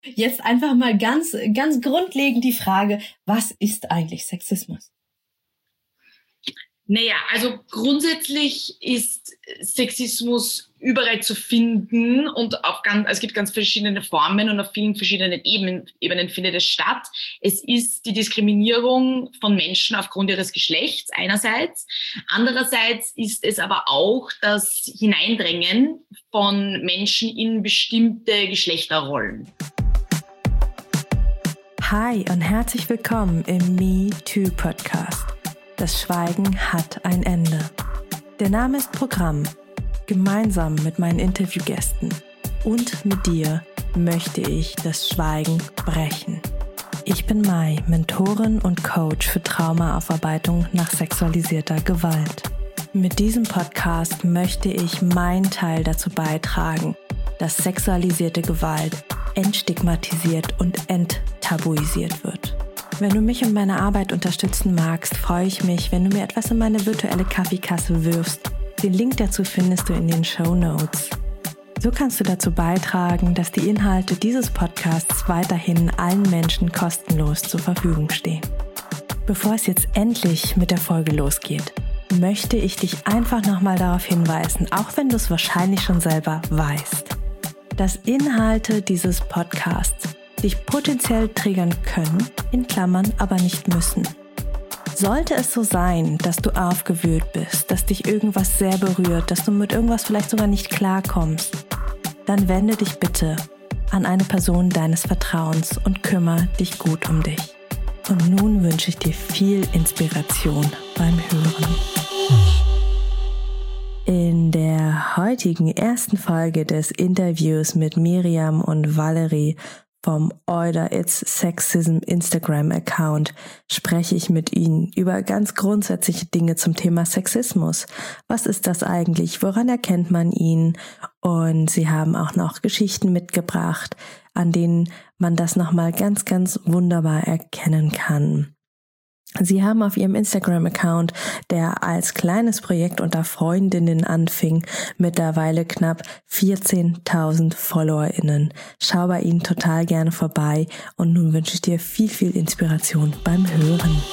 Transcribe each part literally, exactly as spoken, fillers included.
Jetzt einfach mal ganz, ganz grundlegend die Frage, was ist eigentlich Sexismus? Naja, also grundsätzlich ist Sexismus überall zu finden und auf ganz, also es gibt ganz verschiedene Formen und auf vielen verschiedenen Ebenen, Ebenen findet es statt. Es ist die Diskriminierung von Menschen aufgrund ihres Geschlechts einerseits. Andererseits ist es aber auch das Hineindrängen von Menschen in bestimmte Geschlechterrollen. Hi und herzlich willkommen im Me Too Podcast. Das Schweigen hat ein Ende. Der Name ist Programm. Gemeinsam mit meinen Interviewgästen und mit dir möchte ich das Schweigen brechen. Ich bin Mai, Mentorin und Coach für Traumaaufarbeitung nach sexualisierter Gewalt. Mit diesem Podcast möchte ich meinen Teil dazu beitragen, dass sexualisierte Gewalt entstigmatisiert und enttabuisiert wird. Wenn du mich und meine Arbeit unterstützen magst, freue ich mich, wenn du mir etwas in meine virtuelle Kaffeekasse wirfst. Den Link dazu findest du in den Shownotes. So kannst du dazu beitragen, dass die Inhalte dieses Podcasts weiterhin allen Menschen kostenlos zur Verfügung stehen. Bevor es jetzt endlich mit der Folge losgeht, möchte ich dich einfach nochmal darauf hinweisen, auch wenn du es wahrscheinlich schon selber weißt, dass Inhalte dieses Podcasts dich potenziell triggern können, in Klammern aber nicht müssen. Sollte es so sein, dass du aufgewühlt bist, dass dich irgendwas sehr berührt, dass du mit irgendwas vielleicht sogar nicht klarkommst, dann wende dich bitte an eine Person deines Vertrauens und kümmere dich gut um dich. Und nun wünsche ich dir viel Inspiration beim Hören. In der heutigen ersten Folge des Interviews mit Miriam und Valerie vom Order It's Sexism Instagram-Account spreche ich mit Ihnen über ganz grundsätzliche Dinge zum Thema Sexismus. Was ist das eigentlich? Woran erkennt man ihn? Und sie haben auch noch Geschichten mitgebracht, an denen man das nochmal ganz, ganz wunderbar erkennen kann. Sie haben auf ihrem Instagram-Account, der als kleines Projekt unter Freundinnen anfing, mittlerweile knapp vierzehntausend FollowerInnen. Schau bei ihnen total gerne vorbei und nun wünsche ich dir viel, viel Inspiration beim Hören.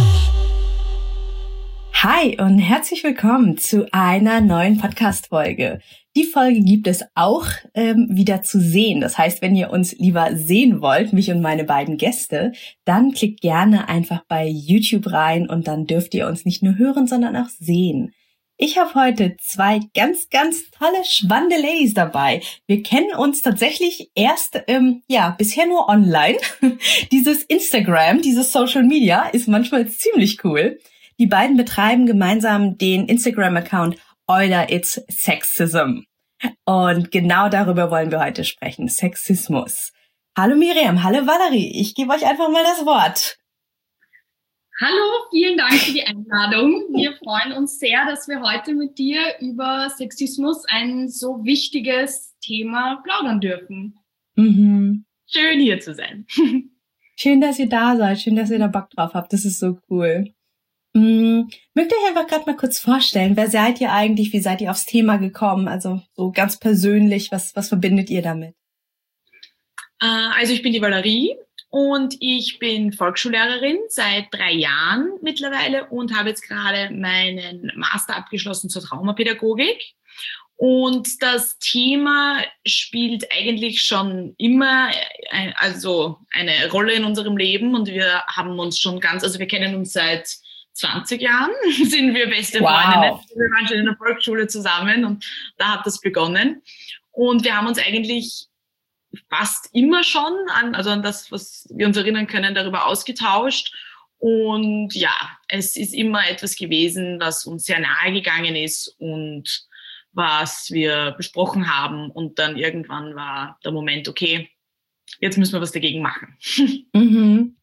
Hi und herzlich willkommen zu einer neuen Podcast-Folge. Die Folge gibt es auch ähm, wieder zu sehen. Das heißt, wenn ihr uns lieber sehen wollt, mich und meine beiden Gäste, dann klickt gerne einfach bei YouTube rein und dann dürft ihr uns nicht nur hören, sondern auch sehen. Ich habe heute zwei ganz, ganz tolle, spannende Ladies dabei. Wir kennen uns tatsächlich erst, ähm, ja, bisher nur online. Dieses Instagram, dieses Social Media ist manchmal ziemlich cool. Die beiden betreiben gemeinsam den Instagram-Account Order It's Sexism. Und genau darüber wollen wir heute sprechen, Sexismus. Hallo Miriam, hallo Valerie, ich gebe euch einfach mal das Wort. Hallo, vielen Dank für die Einladung. Wir freuen uns sehr, dass wir heute mit dir über Sexismus, ein so wichtiges Thema, plaudern dürfen. Mhm. Schön hier zu sein. Schön, dass ihr da seid, schön, dass ihr da Bock drauf habt, das ist so cool. Mm, mögt ihr euch einfach gerade mal kurz vorstellen, wer seid ihr eigentlich, wie seid ihr aufs Thema gekommen, also so ganz persönlich, was was verbindet ihr damit? Also ich bin die Valerie und ich bin Volksschullehrerin seit drei Jahren mittlerweile und habe jetzt gerade meinen Master abgeschlossen zur Traumapädagogik. Und das Thema spielt eigentlich schon immer ein, also eine Rolle in unserem Leben und wir haben uns schon ganz, also wir kennen uns seit zwanzig Jahren, sind wir beste wow. Freundinnen. Wir waren schon in der Volksschule zusammen und da hat das begonnen. Und wir haben uns eigentlich fast immer schon an, also an das, was wir uns erinnern können, darüber ausgetauscht. Und ja, es ist immer etwas gewesen, was uns sehr nahe gegangen ist und was wir besprochen haben. Und dann irgendwann war der Moment, okay, jetzt müssen wir was dagegen machen. Mhm.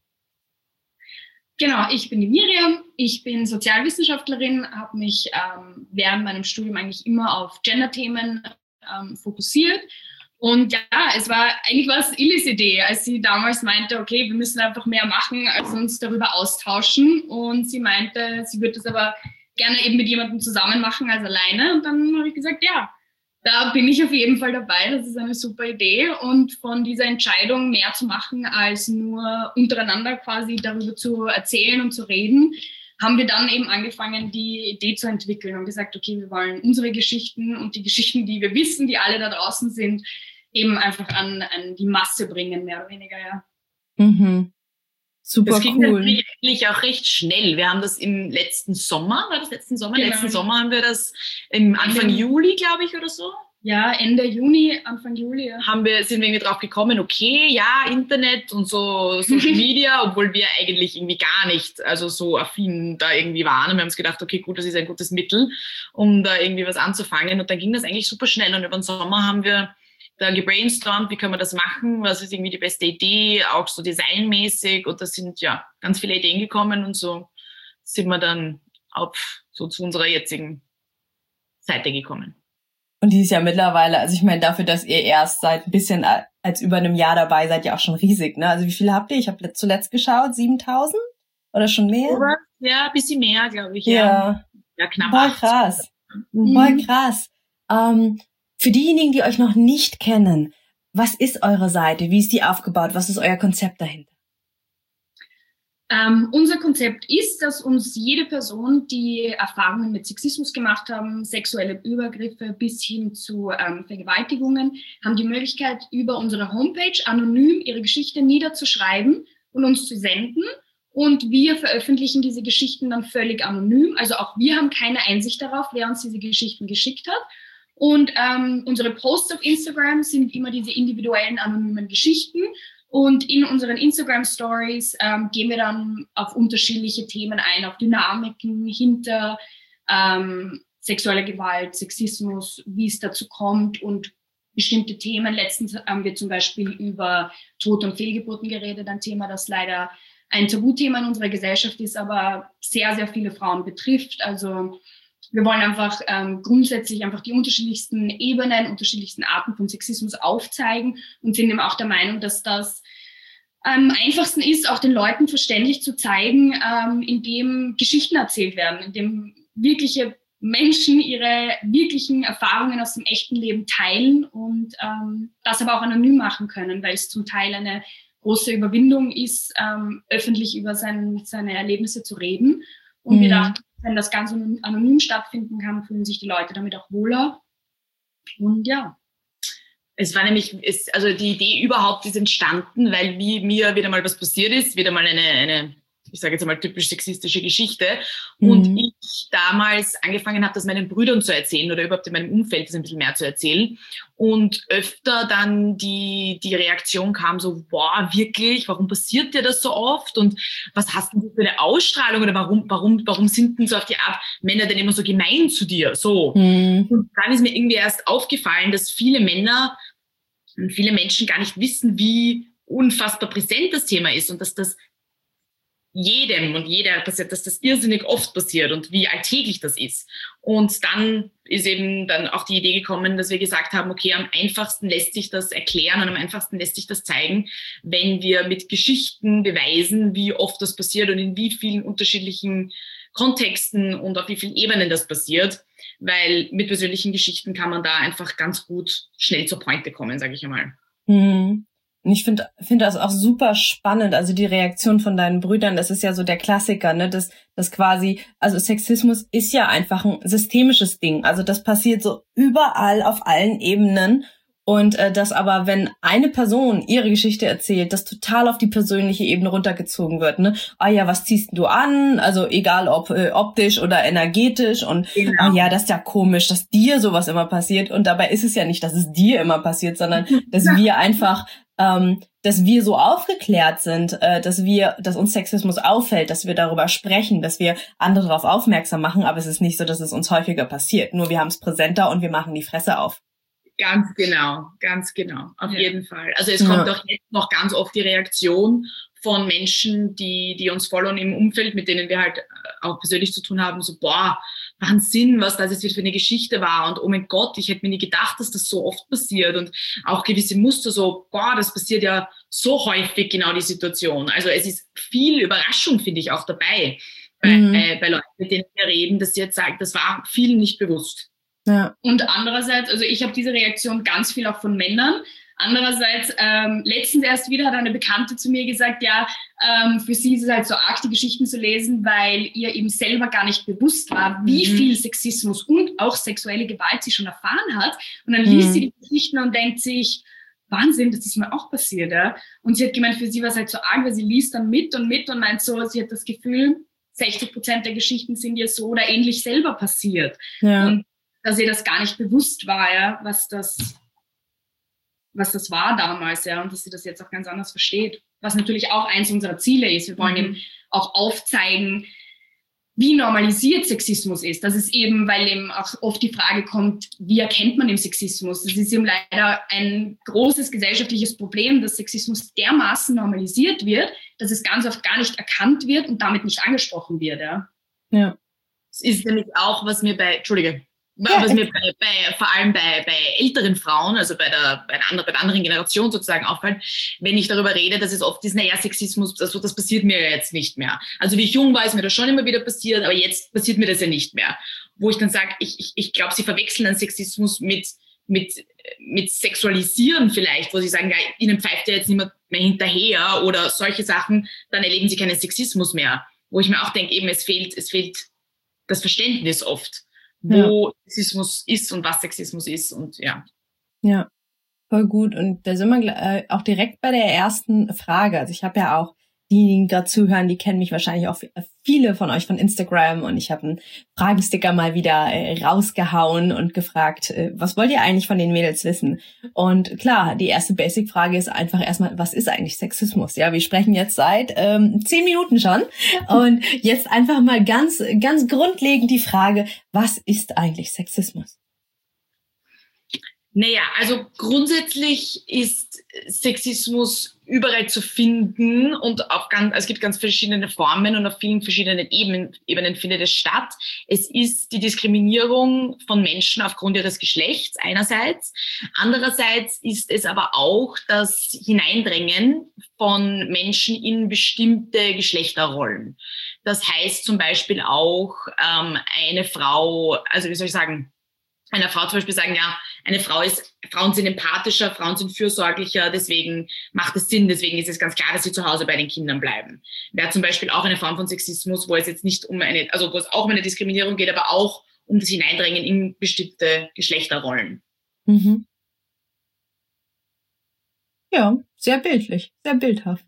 Genau, ich bin die Miriam, ich bin Sozialwissenschaftlerin, habe mich ähm, während meinem Studium eigentlich immer auf Gender-Themen ähm, fokussiert. Und ja, es war eigentlich was Illis Idee, als sie damals meinte, okay, wir müssen einfach mehr machen, als uns darüber austauschen. Und sie meinte, sie würde das aber gerne eben mit jemandem zusammen machen als alleine. Und dann habe ich gesagt, ja, Da bin ich auf jeden Fall dabei. Das ist eine super Idee. Und von dieser Entscheidung mehr zu machen, als nur untereinander quasi darüber zu erzählen und zu reden, haben wir dann eben angefangen, die Idee zu entwickeln und gesagt, okay, wir wollen unsere Geschichten und die Geschichten, die wir wissen, die alle da draußen sind, eben einfach an, an die Masse bringen, mehr oder weniger, ja. Mhm. Super das ging cool. natürlich auch recht schnell. Wir haben das im letzten Sommer, war das letzten Sommer? Genau. Letzten Sommer haben wir das im Anfang Ende, Juli, glaube ich, oder so. Ja, Ende Juni, Anfang Juli. Ja. Haben wir, sind wir irgendwie drauf gekommen, okay, ja, Internet und so Social Media, obwohl wir eigentlich irgendwie gar nicht, also so affin da irgendwie waren. Und wir haben uns gedacht, okay, gut, das ist ein gutes Mittel, um da irgendwie was anzufangen. Und dann ging das eigentlich super schnell. Und über den Sommer haben wir da gebrainstormt, wie können wir das machen, was ist irgendwie die beste Idee, auch so designmäßig, und da sind ja ganz viele Ideen gekommen, und so sind wir dann auf so zu unserer jetzigen Seite gekommen. Und die ist ja mittlerweile, also ich meine, dafür, dass ihr erst seit ein bisschen als über einem Jahr dabei seid, ja auch schon riesig, ne? Also wie viele habt ihr? Ich habe zuletzt geschaut, siebentausend oder schon mehr? Oder? Ja, ein bisschen mehr, glaube ich. Ja, ja, ja knapp. Voll krass, Mhm. voll krass. Ähm, Für diejenigen, die euch noch nicht kennen, was ist eure Seite? Wie ist die aufgebaut? Was ist euer Konzept dahinter? Ähm, unser Konzept ist, dass uns jede Person, die Erfahrungen mit Sexismus gemacht haben, sexuelle Übergriffe bis hin zu ähm, Vergewaltigungen, haben die Möglichkeit, über unsere Homepage anonym ihre Geschichte niederzuschreiben und uns zu senden. Und wir veröffentlichen diese Geschichten dann völlig anonym. Also auch wir haben keine Einsicht darauf, wer uns diese Geschichten geschickt hat. Und ähm, unsere Posts auf Instagram sind immer diese individuellen, anonymen Geschichten. Und in unseren Instagram-Stories ähm, gehen wir dann auf unterschiedliche Themen ein, auf Dynamiken hinter ähm, sexueller Gewalt, Sexismus, wie es dazu kommt und bestimmte Themen. Letztens haben wir zum Beispiel über Tod- und Fehlgeburten geredet, ein Thema, das leider ein Tabuthema in unserer Gesellschaft ist, aber sehr, sehr viele Frauen betrifft. Also wir wollen einfach ähm, grundsätzlich einfach die unterschiedlichsten Ebenen, unterschiedlichsten Arten von Sexismus aufzeigen und sind eben auch der Meinung, dass das am einfachsten ist, auch den Leuten verständlich zu zeigen, ähm, indem Geschichten erzählt werden, indem wirkliche Menschen ihre wirklichen Erfahrungen aus dem echten Leben teilen und ähm, das aber auch anonym machen können, weil es zum Teil eine große Überwindung ist, ähm, öffentlich über sein, seine Erlebnisse zu reden. Und mhm. wir dachten, wenn das ganz anonym stattfinden kann, fühlen sich die Leute damit auch wohler. Und ja. Es war nämlich, es, also die Idee überhaupt ist entstanden, weil wie, mir wieder mal was passiert ist, wieder mal eine, eine ich sage jetzt einmal typisch sexistische Geschichte. Und mhm. ich damals angefangen habe, das meinen Brüdern zu erzählen oder überhaupt in meinem Umfeld das ein bisschen mehr zu erzählen. Und öfter dann die, die Reaktion kam so, boah, wirklich, warum passiert dir das so oft? Und was hast du für eine Ausstrahlung? Oder warum, warum, warum sind denn so auf die Art Männer denn immer so gemein zu dir? So. Mhm. Und dann ist mir irgendwie erst aufgefallen, dass viele Männer und viele Menschen gar nicht wissen, wie unfassbar präsent das Thema ist und dass das jedem und jeder passiert, dass das irrsinnig oft passiert und wie alltäglich das ist. Und dann ist eben dann auch die Idee gekommen, dass wir gesagt haben, okay, am einfachsten lässt sich das erklären und am einfachsten lässt sich das zeigen, wenn wir mit Geschichten beweisen, wie oft das passiert und in wie vielen unterschiedlichen Kontexten und auf wie vielen Ebenen das passiert, weil mit persönlichen Geschichten kann man da einfach ganz gut schnell zur Pointe kommen, sage ich einmal. Mhm. Und ich finde finde das auch super spannend, also die Reaktion von deinen Brüdern, das ist ja so der Klassiker, ne, das das quasi, also Sexismus ist ja einfach ein systemisches Ding, also das passiert so überall auf allen Ebenen und äh, das aber, wenn eine Person ihre Geschichte erzählt, das total auf die persönliche Ebene runtergezogen wird, ne, ah ja, was ziehst du an, also egal ob äh, optisch oder energetisch und genau. Ah ja, das ist ja komisch, dass dir sowas immer passiert und dabei ist es ja nicht, dass es dir immer passiert, sondern dass wir einfach Ähm, dass wir so aufgeklärt sind, äh, dass wir, dass uns Sexismus auffällt, dass wir darüber sprechen, dass wir andere darauf aufmerksam machen, aber es ist nicht so, dass es uns häufiger passiert. Nur wir haben es präsenter und wir machen die Fresse auf. Ganz genau, ganz genau, auf ja. jeden Fall. Also es kommt ja. auch jetzt noch ganz oft die Reaktion von Menschen, die die uns folgen im Umfeld, mit denen wir halt auch persönlich zu tun haben, so boah, Wahnsinn, was das jetzt für eine Geschichte war und oh mein Gott, ich hätte mir nie gedacht, dass das so oft passiert und auch gewisse Muster so, boah, das passiert ja so häufig, genau die Situation. Also es ist viel Überraschung, finde ich, auch dabei bei, mhm. äh, bei Leuten, mit denen wir reden, dass sie jetzt sagen, das war vielen nicht bewusst. Ja. Und andererseits, also ich habe diese Reaktion ganz viel auch von Männern. Andererseits, ähm, letztens erst wieder hat eine Bekannte zu mir gesagt, ja, ähm, für sie ist es halt so arg, die Geschichten zu lesen, weil ihr eben selber gar nicht bewusst war, wie mhm. viel Sexismus und auch sexuelle Gewalt sie schon erfahren hat. Und dann mhm. liest sie die Geschichten und denkt sich, Wahnsinn, das ist mir auch passiert. Ja? Und sie hat gemeint, für sie war es halt so arg, weil sie liest dann mit und mit und meint so, sie hat das Gefühl, sechzig Prozent der Geschichten sind ihr so oder ähnlich selber passiert. Ja. Und dass ihr das gar nicht bewusst war, ja, was das... was das war damals, ja, und dass sie das jetzt auch ganz anders versteht. Was natürlich auch eins unserer Ziele ist. Wir wollen mhm. eben auch aufzeigen, wie normalisiert Sexismus ist. Das ist eben, weil eben auch oft die Frage kommt, wie erkennt man den Sexismus? Das ist eben leider ein großes gesellschaftliches Problem, dass Sexismus dermaßen normalisiert wird, dass es ganz oft gar nicht erkannt wird und damit nicht angesprochen wird, ja. Ja. Es ist nämlich auch, was mir bei, Entschuldige, Ja, was mir bei, bei, vor allem bei, bei älteren Frauen, also bei der, bei, der anderen, bei der anderen Generation sozusagen auffällt, wenn ich darüber rede, dass es oft ist, naja, Sexismus, also das passiert mir ja jetzt nicht mehr. Also wie ich jung war, ist mir das schon immer wieder passiert, aber jetzt passiert mir das ja nicht mehr. Wo ich dann sage, ich, ich, ich glaube, sie verwechseln dann Sexismus mit, mit, mit Sexualisieren vielleicht, wo sie sagen, ja, ihnen pfeift ja jetzt niemand mehr hinterher oder solche Sachen, dann erleben sie keinen Sexismus mehr. Wo ich mir auch denke, eben, es fehlt, es fehlt das Verständnis oft, wo ja. Sexismus ist und was Sexismus ist und ja. Ja, voll gut. Und da sind wir äh, auch direkt bei der ersten Frage. Also ich habe ja auch diejenigen, die gerade zuhören, die kennen mich wahrscheinlich auch viele von euch von Instagram und ich habe einen Fragensticker mal wieder äh, rausgehauen und gefragt, äh, was wollt ihr eigentlich von den Mädels wissen? Und klar, die erste Basic-Frage ist einfach erstmal, was ist eigentlich Sexismus? Ja, wir sprechen jetzt seit ähm, zehn Minuten schon und jetzt einfach mal ganz, ganz grundlegend die Frage, was ist eigentlich Sexismus? Naja, also grundsätzlich ist Sexismus überall zu finden und auf ganz, es gibt ganz verschiedene Formen und auf vielen verschiedenen Ebenen, Ebenen findet es statt. Es ist die Diskriminierung von Menschen aufgrund ihres Geschlechts einerseits. Andererseits ist es aber auch das Hineindrängen von Menschen in bestimmte Geschlechterrollen. Das heißt zum Beispiel auch ähm, eine Frau, also wie soll ich sagen, einer Frau zum Beispiel sagen, ja, eine Frau ist, Frauen sind empathischer, Frauen sind fürsorglicher, deswegen macht es Sinn, deswegen ist es ganz klar, dass sie zu Hause bei den Kindern bleiben. Wäre zum Beispiel auch eine Form von Sexismus, wo es jetzt nicht um eine, also wo es auch um eine Diskriminierung geht, aber auch um das Hineindrängen in bestimmte Geschlechterrollen. Mhm. Ja, sehr bildlich, sehr bildhaft.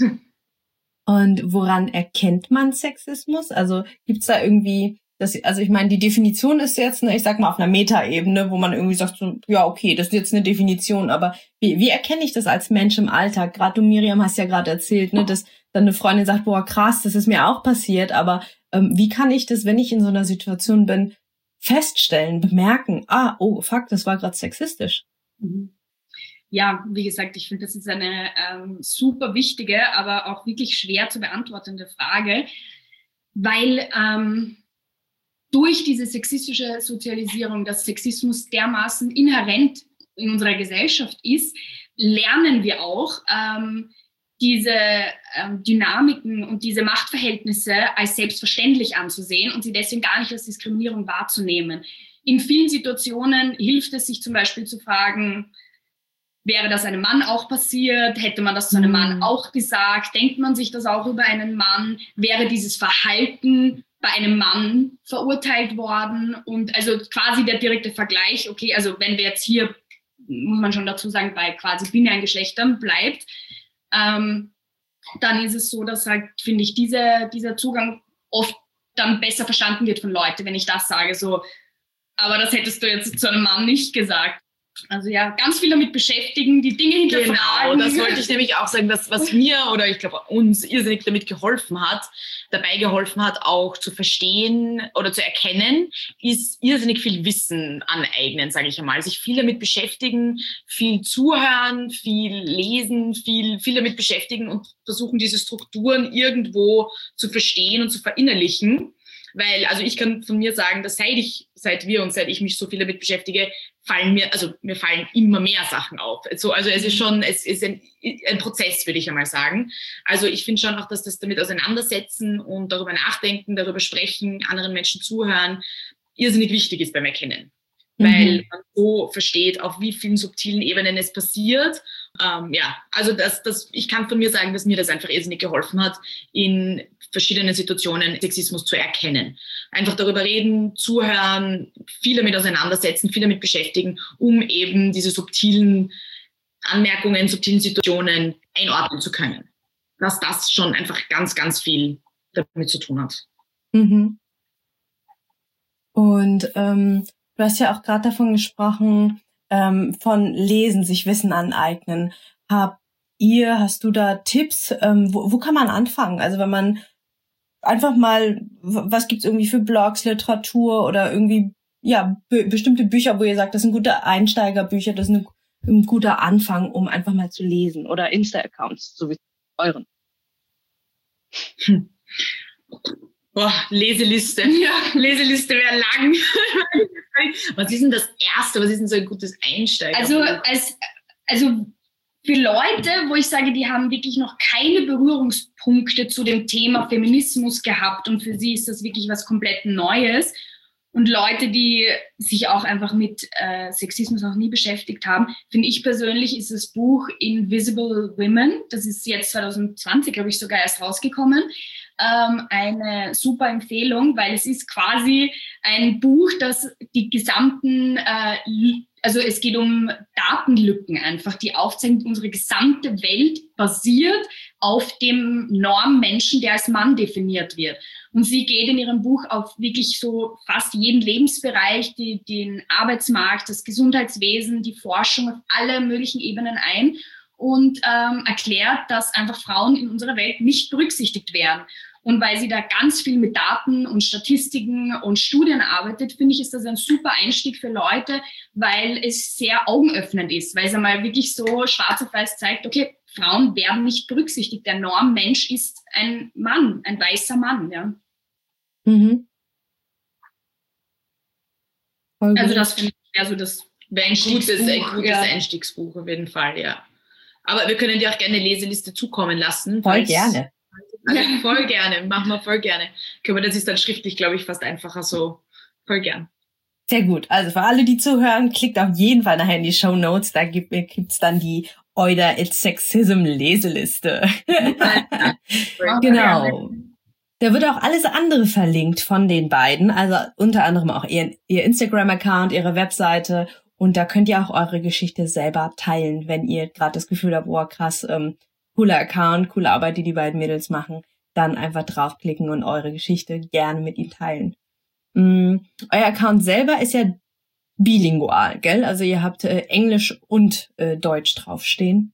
Und woran erkennt man Sexismus? Also gibt's da irgendwie Das, also ich meine, die Definition ist jetzt, ne, ich sag mal, auf einer Metaebene, wo man irgendwie sagt, so, ja, okay, das ist jetzt eine Definition, aber wie, wie erkenne ich das als Mensch im Alltag? Gerade du, Miriam, hast ja gerade erzählt, ne, dass dann eine Freundin sagt, boah, krass, das ist mir auch passiert, aber ähm, wie kann ich das, wenn ich in so einer Situation bin, feststellen, bemerken, ah, oh, fuck, das war gerade sexistisch? Ja, wie gesagt, ich finde, das ist eine ähm, super wichtige, aber auch wirklich schwer zu beantwortende Frage, weil ähm, durch diese sexistische Sozialisierung, dass Sexismus dermaßen inhärent in unserer Gesellschaft ist, lernen wir auch, ähm, diese ähm, Dynamiken und diese Machtverhältnisse als selbstverständlich anzusehen und sie deswegen gar nicht als Diskriminierung wahrzunehmen. In vielen Situationen hilft es, sich zum Beispiel zu fragen, wäre das einem Mann auch passiert? Hätte man das zu einem Mann auch gesagt? Denkt man sich das auch über einen Mann? Wäre dieses Verhalten bei einem Mann verurteilt worden? Und also quasi der direkte Vergleich, okay, also wenn wir jetzt hier, muss man schon dazu sagen, bei quasi binären Geschlechtern bleibt, ähm, dann ist es so, dass halt, finde ich, diese, dieser Zugang oft dann besser verstanden wird von Leuten, wenn ich das sage, so, aber das hättest du jetzt zu einem Mann nicht gesagt. Also ja, ganz viel damit beschäftigen, die Dinge hinterfragen. Genau, das wollte ich nämlich auch sagen, dass was mir oder ich glaube uns irrsinnig damit geholfen hat, dabei geholfen hat, auch zu verstehen oder zu erkennen, ist irrsinnig viel Wissen aneignen, sage ich einmal. Sich viel damit beschäftigen, viel zuhören, viel lesen, viel, viel damit beschäftigen und versuchen, diese Strukturen irgendwo zu verstehen und zu verinnerlichen. Weil, also ich kann von mir sagen, dass seit ich, seit wir und seit ich mich so viel damit beschäftige, fallen mir, also mir fallen immer mehr Sachen auf. Also, also es ist schon, es ist ein, ein Prozess, würde ich einmal sagen. Also ich finde schon auch, dass das damit auseinandersetzen und darüber nachdenken, darüber sprechen, anderen Menschen zuhören, irrsinnig wichtig ist beim Erkennen. weil man so versteht, auf wie vielen subtilen Ebenen es passiert. Ähm, ja, also das, das, ich kann von mir sagen, dass mir das einfach irrsinnig geholfen hat, in verschiedenen Situationen Sexismus zu erkennen. Einfach darüber reden, zuhören, viel damit auseinandersetzen, viel damit beschäftigen, um eben diese subtilen Anmerkungen, subtilen Situationen einordnen zu können. Dass das schon einfach ganz, ganz viel damit zu tun hat. Mhm. Und ähm, du hast ja auch gerade davon gesprochen, ähm, von Lesen, sich Wissen aneignen. Habt ihr, hast du da Tipps? Ähm, wo, wo kann man anfangen? Also wenn man einfach mal, was gibt's irgendwie für Blogs, Literatur oder irgendwie, ja, be- bestimmte Bücher, wo ihr sagt, das sind gute Einsteigerbücher, das ist eine, ein guter Anfang, um einfach mal zu lesen. Oder Insta-Accounts, so wie euren. Hm. Boah, Leseliste. Ja, Leseliste wäre lang. Was ist denn das Erste? Was ist denn so ein gutes Einsteiger? Also, als, also für Leute, wo ich sage, die haben wirklich noch keine Berührungspunkte zu dem Thema Feminismus gehabt und für sie ist das wirklich was komplett Neues. Und Leute, die sich auch einfach mit äh, Sexismus noch nie beschäftigt haben, finde ich persönlich, ist das Buch Invisible Women, das ist jetzt zwanzig zwanzig, glaube ich, sogar erst rausgekommen, ähm, eine super Empfehlung, weil es ist quasi ein Buch, das die gesamten, äh, also es geht um Datenlücken einfach, die aufzeigen, unsere gesamte Welt basiert auf dem Normmenschen, der als Mann definiert wird. Und sie geht in ihrem Buch auf wirklich so fast jeden Lebensbereich, die, den Arbeitsmarkt, das Gesundheitswesen, die Forschung auf alle möglichen Ebenen ein und ähm, erklärt, dass einfach Frauen in unserer Welt nicht berücksichtigt werden. Und weil sie da ganz viel mit Daten und Statistiken und Studien arbeitet, finde ich, ist das ein super Einstieg für Leute, weil es sehr augenöffnend ist, weil es einmal wirklich so schwarz auf weiß zeigt, okay, Frauen werden nicht berücksichtigt. Der Normmensch ist ein Mann, ein weißer Mann, ja. Mhm. Also das finde ich also das wäre ein gutes, ein gutes ja. Einstiegsbuch auf jeden Fall, ja. Aber wir können dir auch gerne eine Leseliste zukommen lassen. Voll gerne. Also voll gerne, machen wir voll gerne. Können wir, das ist dann schriftlich, glaube ich, fast einfacher so. Voll gern. Sehr gut. Also für alle, die zuhören, klickt auf jeden Fall nachher in die Shownotes. Da gibt es dann die Euder It's Sexism Leseliste. Genau. Da wird auch alles andere verlinkt von den beiden. Also unter anderem auch ihr, ihr Instagram-Account, ihre Webseite. Und da könnt ihr auch eure Geschichte selber teilen, wenn ihr gerade das Gefühl habt, boah, krass, ähm, cooler Account, coole Arbeit, die die beiden Mädels machen. Dann einfach draufklicken und eure Geschichte gerne mit ihnen teilen. Mm, euer Account selber ist ja bilingual, gell? Also ihr habt äh, Englisch und äh, Deutsch draufstehen.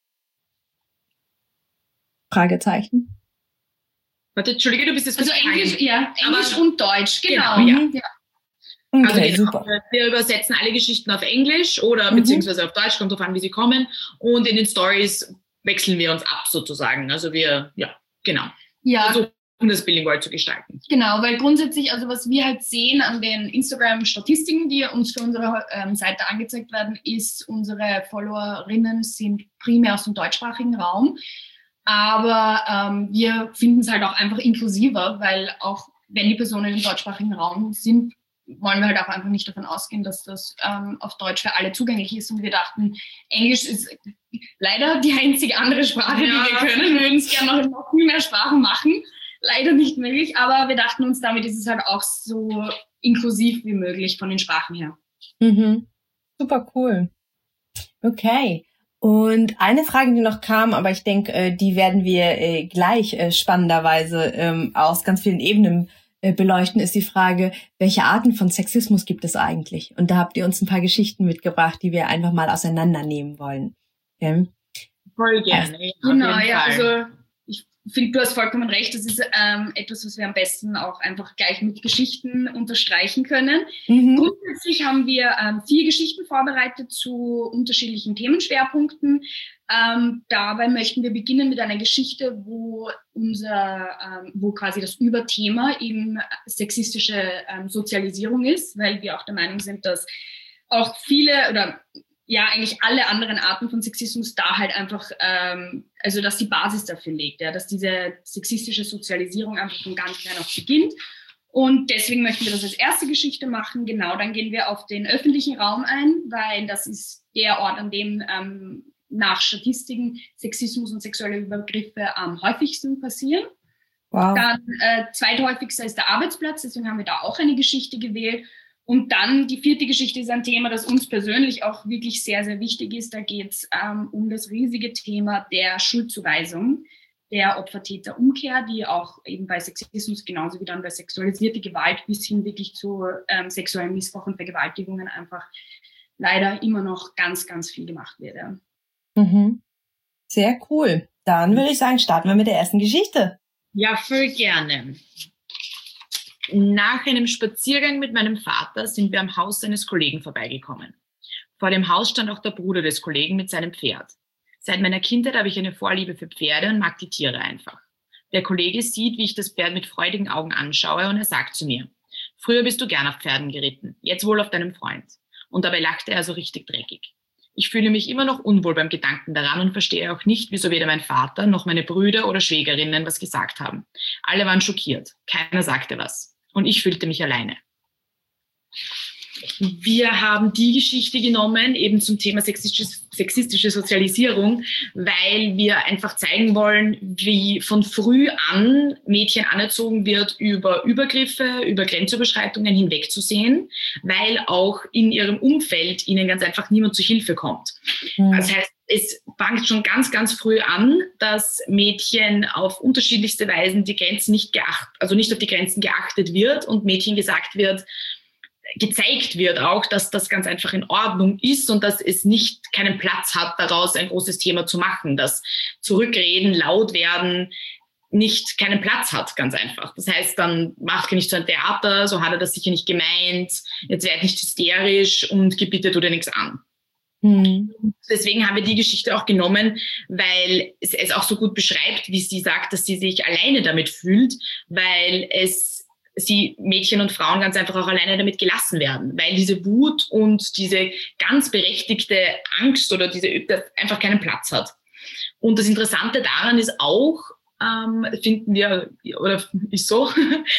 Fragezeichen. Warte, Entschuldige, du bist jetzt Also Englisch, ja, Englisch Aber, und Deutsch, genau. genau ja. ja. Okay, also genau, super. Wir übersetzen alle Geschichten auf Englisch oder Mhm. beziehungsweise auf Deutsch, kommt drauf an, wie sie kommen. Und in den Stories wechseln wir uns ab sozusagen. Also wir, ja, genau. Ja, versuchen das bilingual zu gestalten. genau, weil grundsätzlich, also was wir halt sehen an den Instagram-Statistiken, die uns für unsere ähm, Seite angezeigt werden, ist, unsere Followerinnen sind primär aus dem deutschsprachigen Raum. Aber ähm, wir finden es halt auch einfach inklusiver, weil auch wenn die Personen im deutschsprachigen Raum sind, wollen wir halt auch einfach nicht davon ausgehen, dass das ähm, auf Deutsch für alle zugänglich ist. Und wir dachten, Englisch ist leider die einzige andere Sprache, ja. die wir können. Wir würden es gerne noch, noch viel mehr Sprachen machen. Leider nicht möglich, aber wir dachten uns, damit ist es halt auch so inklusiv wie möglich von den Sprachen her. Mhm. Super cool. Okay. Und eine Frage, die noch kam, aber ich denke, die werden wir gleich spannenderweise aus ganz vielen Ebenen beleuchten, ist die Frage, welche Arten von Sexismus gibt es eigentlich? Und da habt ihr uns ein paar Geschichten mitgebracht, die wir einfach mal auseinandernehmen wollen. Ja? Voll gerne. Also, genau, ja, also ich finde, du hast vollkommen recht. Das ist ähm, etwas, was wir am besten auch einfach gleich mit Geschichten unterstreichen können. Mhm. Grundsätzlich haben wir ähm, vier Geschichten vorbereitet zu unterschiedlichen Themenschwerpunkten. Ähm, dabei möchten wir beginnen mit einer Geschichte, wo unser, ähm, wo quasi das Überthema eben sexistische ähm, Sozialisierung ist, weil wir auch der Meinung sind, dass auch viele oder ja eigentlich alle anderen Arten von Sexismus da halt einfach, ähm, also dass die Basis dafür liegt, ja, dass diese sexistische Sozialisierung einfach von ganz klein auf beginnt. Und deswegen möchten wir das als erste Geschichte machen. Genau, dann gehen wir auf den öffentlichen Raum ein, weil das ist der Ort, an dem ähm, nach Statistiken Sexismus und sexuelle Übergriffe am häufigsten passieren. Wow. Dann äh, zweithäufigster ist der Arbeitsplatz, deswegen haben wir da auch eine Geschichte gewählt. Und dann die vierte Geschichte ist ein Thema, das uns persönlich auch wirklich sehr, sehr wichtig ist. Da geht es ähm, um das riesige Thema der Schuldzuweisung, der Opfer-Täter-Umkehr, die auch eben bei Sexismus genauso wie dann bei sexualisierter Gewalt bis hin wirklich zu ähm, sexuellen Missbrauch und Vergewaltigungen einfach leider immer noch ganz, ganz viel gemacht wird. Ja. Mhm. Sehr cool. Dann würde ich sagen, starten wir mit der ersten Geschichte. Ja, voll gerne. Nach einem Spaziergang mit meinem Vater sind wir am Haus seines Kollegen vorbeigekommen. Vor dem Haus stand auch der Bruder des Kollegen mit seinem Pferd. Seit meiner Kindheit habe ich eine Vorliebe für Pferde und mag die Tiere einfach. Der Kollege sieht, wie ich das Pferd mit freudigen Augen anschaue und er sagt zu mir, früher bist du gern auf Pferden geritten, jetzt wohl auf deinem Freund. Und dabei lachte er so richtig dreckig. Ich fühle mich immer noch unwohl beim Gedanken daran und verstehe auch nicht, wieso weder mein Vater noch meine Brüder oder Schwägerinnen was gesagt haben. Alle waren schockiert, keiner sagte was. Und ich fühlte mich alleine. Wir haben die Geschichte genommen, eben zum Thema sexistische, sexistische Sozialisierung, weil wir einfach zeigen wollen, wie von früh an Mädchen anerzogen wird, über Übergriffe, über Grenzüberschreitungen hinwegzusehen, weil auch in ihrem Umfeld ihnen ganz einfach niemand zu Hilfe kommt. Mhm. Das heißt, es fängt schon ganz, ganz früh an, dass Mädchen auf unterschiedlichste Weisen die Grenzen nicht geachtet, also nicht auf die Grenzen geachtet wird und Mädchen gesagt wird, gezeigt wird auch, dass das ganz einfach in Ordnung ist und dass es nicht keinen Platz hat, daraus ein großes Thema zu machen, dass Zurückreden, laut werden nicht keinen Platz hat, ganz einfach. Das heißt, dann macht ihr nicht so ein Theater, so hat er das sicher nicht gemeint, jetzt werd nicht hysterisch und gebitte tu dir nichts an. Mhm. Deswegen haben wir die Geschichte auch genommen, weil es, es auch so gut beschreibt, wie sie sagt, dass sie sich alleine damit fühlt, weil es sie Mädchen und Frauen ganz einfach auch alleine damit gelassen werden, weil diese Wut und diese ganz berechtigte Angst oder diese einfach keinen Platz hat. Und das Interessante daran ist auch, ähm, finden wir, oder ist so,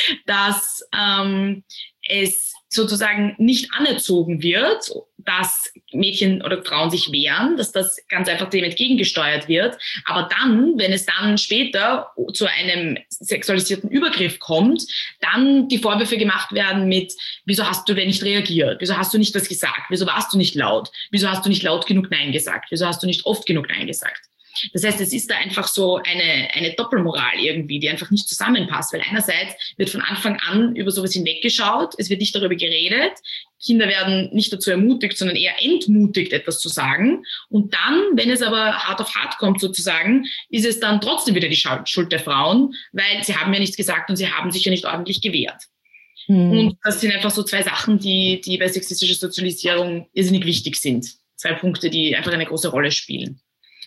dass ähm, es sozusagen nicht anerzogen wird, dass Mädchen oder Frauen sich wehren, dass das ganz einfach dem entgegengesteuert wird. Aber dann, wenn es dann später zu einem sexualisierten Übergriff kommt, dann die Vorwürfe gemacht werden mit, wieso hast du denn nicht reagiert? Wieso hast du nicht was gesagt? Wieso warst du nicht laut? Wieso hast du nicht laut genug Nein gesagt? Wieso hast du nicht oft genug Nein gesagt? Das heißt, es ist da einfach so eine, eine Doppelmoral irgendwie, die einfach nicht zusammenpasst, weil einerseits wird von Anfang an über sowas hinweggeschaut, es wird nicht darüber geredet, Kinder werden nicht dazu ermutigt, sondern eher entmutigt, etwas zu sagen. Und dann, wenn es aber hart auf hart kommt sozusagen, ist es dann trotzdem wieder die Schuld der Frauen, weil sie haben ja nichts gesagt und sie haben sich ja nicht ordentlich gewehrt. Hm. Und das sind einfach so zwei Sachen, die, die bei sexistischer Sozialisierung irrsinnig wichtig sind. Zwei Punkte, die einfach eine große Rolle spielen.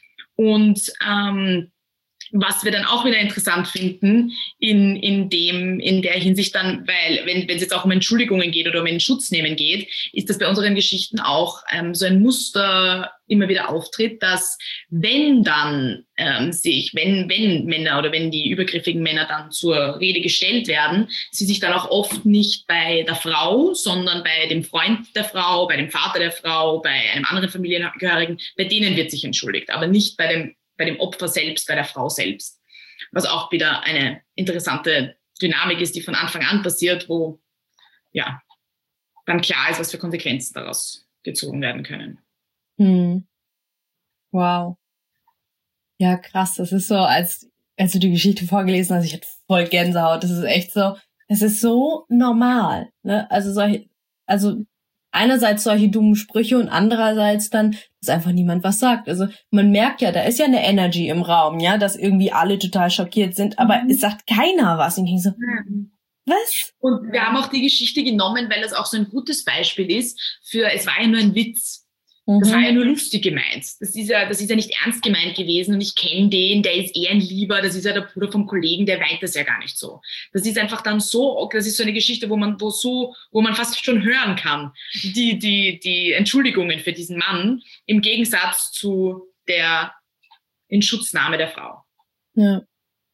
Und ähm, was wir dann auch wieder interessant finden in, in, dem, in der Hinsicht dann, weil wenn wenn es jetzt auch um Entschuldigungen geht oder um einen Schutznehmen geht, ist das bei unseren Geschichten auch ähm, so ein Muster immer wieder auftritt, dass wenn dann ähm, sich, wenn, wenn Männer oder wenn die übergriffigen Männer dann zur Rede gestellt werden, sie sich dann auch oft nicht bei der Frau, sondern bei dem Freund der Frau, bei dem Vater der Frau, bei einem anderen Familienangehörigen, bei denen wird sich entschuldigt, aber nicht bei dem bei dem Opfer selbst, bei der Frau selbst. Was auch wieder eine interessante Dynamik ist, die von Anfang an passiert, wo ja dann klar ist, was für Konsequenzen daraus gezogen werden können. Hm. Wow. Ja, krass. Das ist so, als, als du die Geschichte vorgelesen hast, ich hatte voll Gänsehaut. Das ist echt so, es ist so normal, ne? Also solche, also einerseits solche dummen Sprüche und andererseits dann, dass einfach niemand was sagt. Also man merkt ja, da ist ja eine Energy im Raum, ja, dass irgendwie alle total schockiert sind, aber mhm. es sagt keiner was. Und ich denke so, mhm. was? Und wir haben auch die Geschichte genommen, weil das auch so ein gutes Beispiel ist für, es war ja nur ein Witz. Das mhm. war ja nur lustig gemeint. Das ist ja, das ist ja nicht ernst gemeint gewesen und ich kenne den, der ist eher ein Lieber, das ist ja der Bruder vom Kollegen, der weint das ja gar nicht so. Das ist einfach dann so, das ist so eine Geschichte, wo man, wo so, wo man fast schon hören kann, die, die, die Entschuldigungen für diesen Mann im Gegensatz zu der Inschutznahme der Frau. Ja.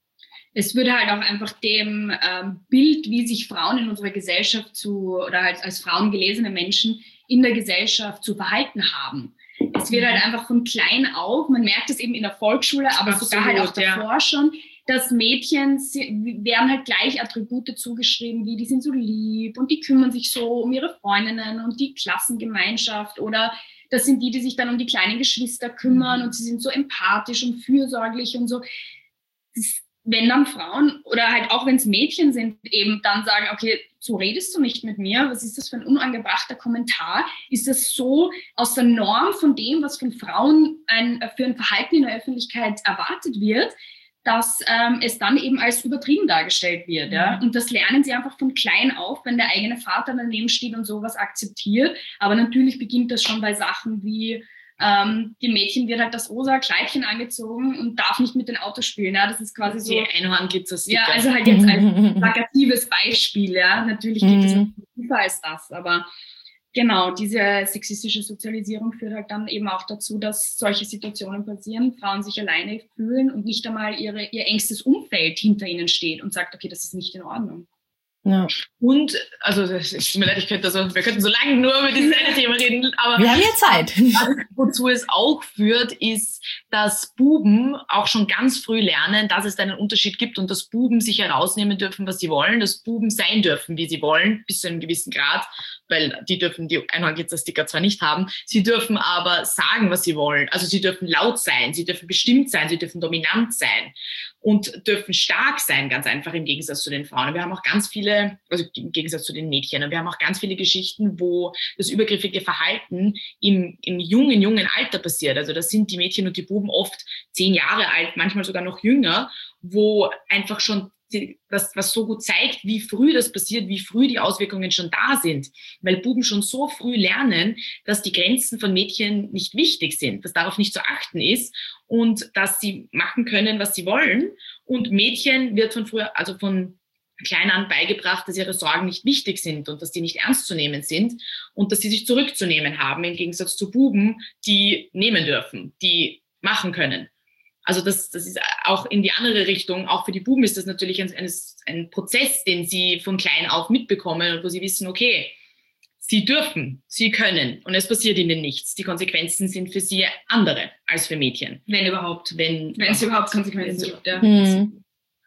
es würde halt auch einfach dem ähm, Bild, wie sich Frauen in unserer Gesellschaft zu, oder halt als Frauen gelesene Menschen in der Gesellschaft zu verhalten haben. Es wird halt einfach von klein auf, man merkt es eben in der Volksschule, aber Absolut, sogar halt auch davor ja. schon, dass Mädchen werden halt gleich Attribute zugeschrieben, wie die sind so lieb und die kümmern sich so um ihre Freundinnen und die Klassengemeinschaft, oder das sind die, die sich dann um die kleinen Geschwister kümmern, mhm. und sie sind so empathisch und fürsorglich und so. Das, wenn dann Frauen oder halt auch wenn es Mädchen sind, eben dann sagen, okay, so redest du nicht mit mir, was ist das für ein unangebrachter Kommentar? Ist das so aus der Norm von dem, was von Frauen ein, für ein Verhalten in der Öffentlichkeit erwartet wird, dass ähm, es dann eben als übertrieben dargestellt wird. Ja? Und das lernen sie einfach von klein auf, wenn der eigene Vater daneben steht und sowas akzeptiert. Aber natürlich beginnt das schon bei Sachen wie, ähm, dem Mädchen wird halt das rosa Kleidchen angezogen und darf nicht mit den Autos spielen. Ja? Das ist quasi so... Die Einhornglitzer-Sticker. Ja, also halt jetzt ein plakatives Beispiel. Ja? Natürlich geht es mhm. tiefer als das, aber... Genau, diese sexistische Sozialisierung führt halt dann eben auch dazu, dass solche Situationen passieren, Frauen sich alleine fühlen und nicht einmal ihre, ihr engstes Umfeld hinter ihnen steht und sagt, okay, das ist nicht in Ordnung. Ja. Und, also, es tut mir leid, ich könnte also, wir könnten so lange nur über dieses eine Thema reden, aber... Wir haben ja Zeit. Wozu es auch führt, ist, dass Buben auch schon ganz früh lernen, dass es da einen Unterschied gibt und dass Buben sich herausnehmen dürfen, was sie wollen, dass Buben sein dürfen, wie sie wollen, bis zu einem gewissen Grad, weil die dürfen die Einhornglitzer-Sticker zwar nicht haben, sie dürfen aber sagen, was sie wollen. Also sie dürfen laut sein, sie dürfen bestimmt sein, sie dürfen dominant sein und dürfen stark sein, ganz einfach im Gegensatz zu den Frauen. Und wir haben auch ganz viele, also im Gegensatz zu den Mädchen, und wir haben auch ganz viele Geschichten, wo das übergriffige Verhalten im, im jungen, jungen Alter passiert. Also das sind die Mädchen und die Buben oft zehn Jahre alt, manchmal sogar noch jünger, wo einfach schon was, was so gut zeigt, wie früh das passiert, wie früh die Auswirkungen schon da sind. Weil Buben schon so früh lernen, dass die Grenzen von Mädchen nicht wichtig sind, dass darauf nicht zu achten ist und dass sie machen können, was sie wollen. Und Mädchen wird von früher, also von klein an beigebracht, dass ihre Sorgen nicht wichtig sind und dass die nicht ernst zu nehmen sind und dass sie sich zurückzunehmen haben, im Gegensatz zu Buben, die nehmen dürfen, die machen können. Also das, das ist auch in die andere Richtung. Auch für die Buben ist das natürlich ein, ein, ein Prozess, den sie von klein auf mitbekommen und wo sie wissen, okay, sie dürfen, sie können und es passiert ihnen nichts. Die Konsequenzen sind für sie andere als für Mädchen. Wenn überhaupt. Wenn, wenn es überhaupt Konsequenzen gibt, ja. Hm.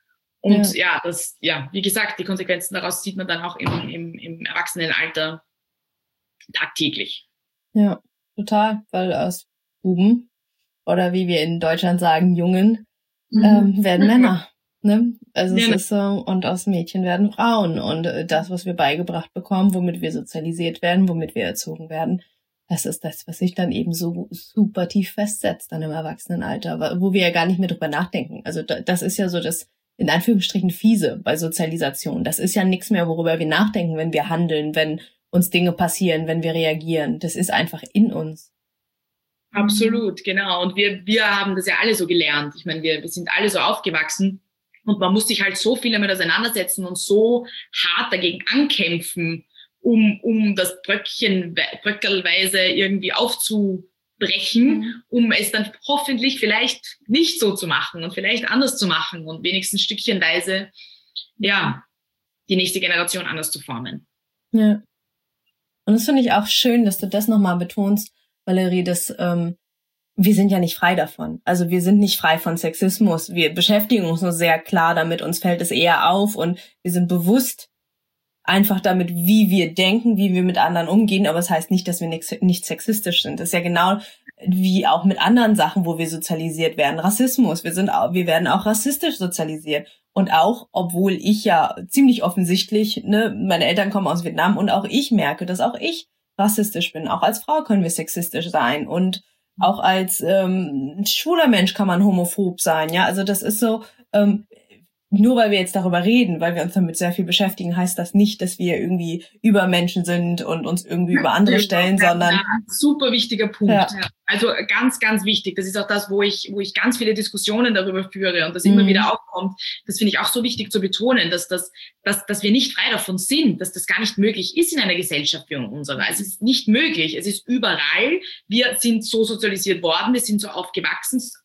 Und ja. ja, das, ja, wie gesagt, die Konsequenzen daraus sieht man dann auch im, im, im Erwachsenenalter tagtäglich. Ja, total, weil aus Buben oder wie wir in Deutschland sagen, Jungen, mhm. ähm, werden Männer. Ne? Also ja, es ist so, und aus Mädchen werden Frauen. Und äh, das, was wir beigebracht bekommen, womit wir sozialisiert werden, womit wir erzogen werden, das ist das, was sich dann eben so super tief festsetzt dann im Erwachsenenalter, wo wir ja gar nicht mehr drüber nachdenken. Also das ist ja so das, in Anführungsstrichen, fiese bei Sozialisation. Das ist ja nichts mehr, worüber wir nachdenken, wenn wir handeln, wenn uns Dinge passieren, wenn wir reagieren. Das ist einfach in uns. Absolut, genau. Und wir, wir haben das ja alle so gelernt. Ich meine, wir, wir sind alle so aufgewachsen und man muss sich halt so viel damit auseinandersetzen und so hart dagegen ankämpfen, um, um das Bröckchen, bröckelweise irgendwie aufzubrechen, mhm. um es dann hoffentlich vielleicht nicht so zu machen und vielleicht anders zu machen und wenigstens stückchenweise, ja, die nächste Generation anders zu formen. Ja. Und das finde ich auch schön, dass du das nochmal betonst, Valerie, dass ähm, wir sind ja nicht frei davon. Also wir sind nicht frei von Sexismus. Wir beschäftigen uns nur sehr klar damit, uns fällt es eher auf und wir sind bewusst einfach damit, wie wir denken, wie wir mit anderen umgehen, aber es das heißt nicht, dass wir nicht, nicht sexistisch sind. Das ist ja genau wie auch mit anderen Sachen, wo wir sozialisiert werden. Rassismus, wir sind auch, wir werden auch rassistisch sozialisiert. Und auch, obwohl ich ja ziemlich offensichtlich, ne, meine Eltern kommen aus Vietnam und auch ich merke, dass auch ich rassistisch bin. Auch als Frau können wir sexistisch sein und auch als ähm, schwuler Mensch kann man homophob sein. Ja, also das ist so, ähm, nur weil wir jetzt darüber reden, weil wir uns damit sehr viel beschäftigen, heißt das nicht, dass wir irgendwie über Menschen sind und uns irgendwie über andere stellen, sondern... Ja, super wichtiger Punkt. Ja. Also ganz, ganz wichtig. Das ist auch das, wo ich, wo ich ganz viele Diskussionen darüber führe und das mhm. immer wieder aufkommt. Das finde ich auch so wichtig zu betonen, dass, das, dass, dass wir nicht frei davon sind, dass das gar nicht möglich ist in einer Gesellschaft wie unserer. Es ist nicht möglich. Es ist überall. Wir sind so sozialisiert worden. Wir sind so aufgewachsen,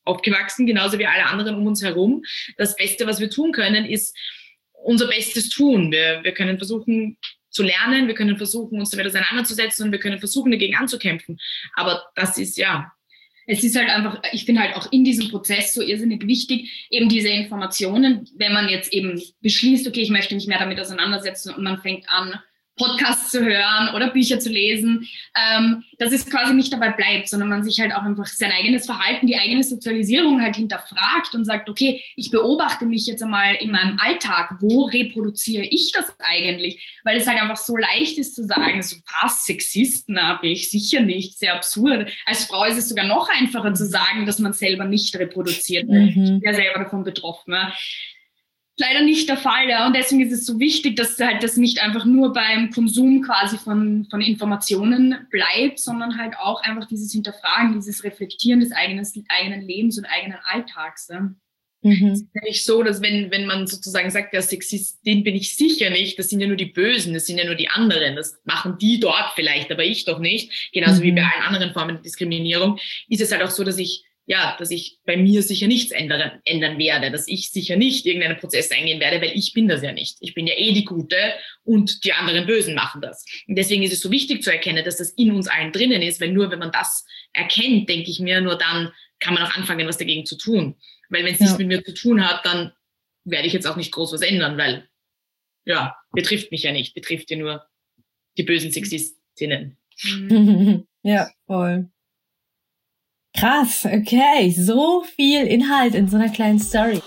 aufgewachsen, genauso wie alle anderen um uns herum. Das Beste, was wir tun können, ist unser Bestes tun. Wir, wir können versuchen zu lernen, wir können versuchen, uns damit auseinanderzusetzen und wir können versuchen, dagegen anzukämpfen. Aber das ist ja... Es ist halt einfach, ich finde halt auch in diesem Prozess so irrsinnig wichtig, eben diese Informationen, wenn man jetzt eben beschließt, okay, ich möchte mich mehr damit auseinandersetzen und man fängt an, Podcasts zu hören oder Bücher zu lesen, ähm, dass es quasi nicht dabei bleibt, sondern man sich halt auch einfach sein eigenes Verhalten, die eigene Sozialisierung halt hinterfragt und sagt, okay, ich beobachte mich jetzt einmal in meinem Alltag, wo reproduziere ich das eigentlich? Weil es halt einfach so leicht ist zu sagen, so was, Sexisten habe ich sicher nicht, sehr absurd. Als Frau ist es sogar noch einfacher zu sagen, dass man selber nicht reproduziert, weil mhm. ich bin ja selber davon betroffen. Ja. Leider nicht der Fall, ja. Und deswegen ist es so wichtig, dass halt das nicht einfach nur beim Konsum quasi von, von Informationen bleibt, sondern halt auch einfach dieses Hinterfragen, dieses Reflektieren des eigenen, eigenen Lebens und eigenen Alltags. Ja. Mhm. Es ist ja nicht so, dass wenn, wenn man sozusagen sagt, der Sexistin bin ich sicher nicht, das sind ja nur die Bösen, das sind ja nur die anderen, das machen die dort vielleicht, aber ich doch nicht. Genauso mhm. wie bei allen anderen Formen der Diskriminierung ist es halt auch so, dass ich ja, dass ich bei mir sicher nichts ändern, ändern werde, dass ich sicher nicht irgendeinen Prozess eingehen werde, weil ich bin das ja nicht. Ich bin ja eh die Gute und die anderen Bösen machen das. Und deswegen ist es so wichtig zu erkennen, dass das in uns allen drinnen ist, weil nur wenn man das erkennt, denke ich mir, nur dann kann man auch anfangen, was dagegen zu tun. Weil wenn es ja. nichts mit mir zu tun hat, dann werde ich jetzt auch nicht groß was ändern, weil, ja, betrifft mich ja nicht, betrifft ja nur die bösen Sexistinnen. Ja, voll. Krass, okay, so viel Inhalt in so einer kleinen Story.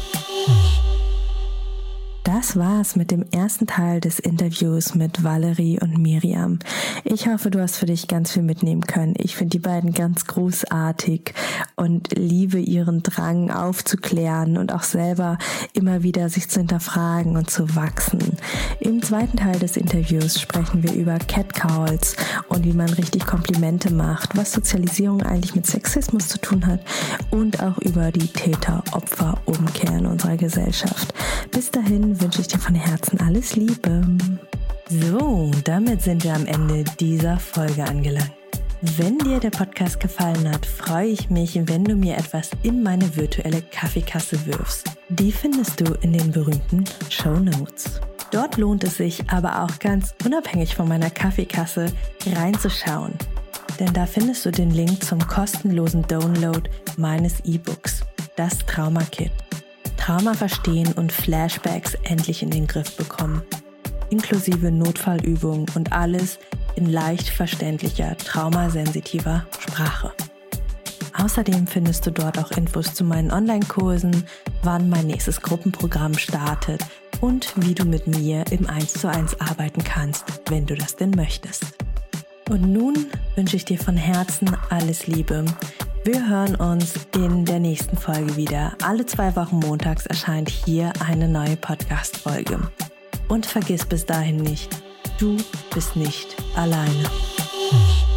Das war's mit dem ersten Teil des Interviews mit Valerie und Miriam. Ich hoffe, du hast für dich ganz viel mitnehmen können. Ich finde die beiden ganz großartig und liebe ihren Drang aufzuklären und auch selber immer wieder sich zu hinterfragen und zu wachsen. Im zweiten Teil des Interviews sprechen wir über Catcalls und wie man richtig Komplimente macht, was Sozialisierung eigentlich mit Sexismus zu tun hat und auch über die Täter-Opfer-Umkehr in unserer Gesellschaft. Bis dahin wünsche ich dir von Herzen alles Liebe. So, damit sind wir am Ende dieser Folge angelangt. Wenn dir der Podcast gefallen hat, freue ich mich, wenn du mir etwas in meine virtuelle Kaffeekasse wirfst. Die findest du in den berühmten Shownotes. Dort lohnt es sich aber auch ganz unabhängig von meiner Kaffeekasse reinzuschauen. Denn da findest du den Link zum kostenlosen Download meines E-Books, das Trauma-Kit. Trauma verstehen und Flashbacks endlich in den Griff bekommen. Inklusive Notfallübungen und alles in leicht verständlicher, traumasensitiver Sprache. Außerdem findest du dort auch Infos zu meinen Online-Kursen, wann mein nächstes Gruppenprogramm startet und wie du mit mir im eins zu eins arbeiten kannst, wenn du das denn möchtest. Und nun wünsche ich dir von Herzen alles Liebe. Wir hören uns in der nächsten Folge wieder. Alle zwei Wochen montags erscheint hier eine neue Podcast-Folge. Und vergiss bis dahin nicht, du bist nicht alleine.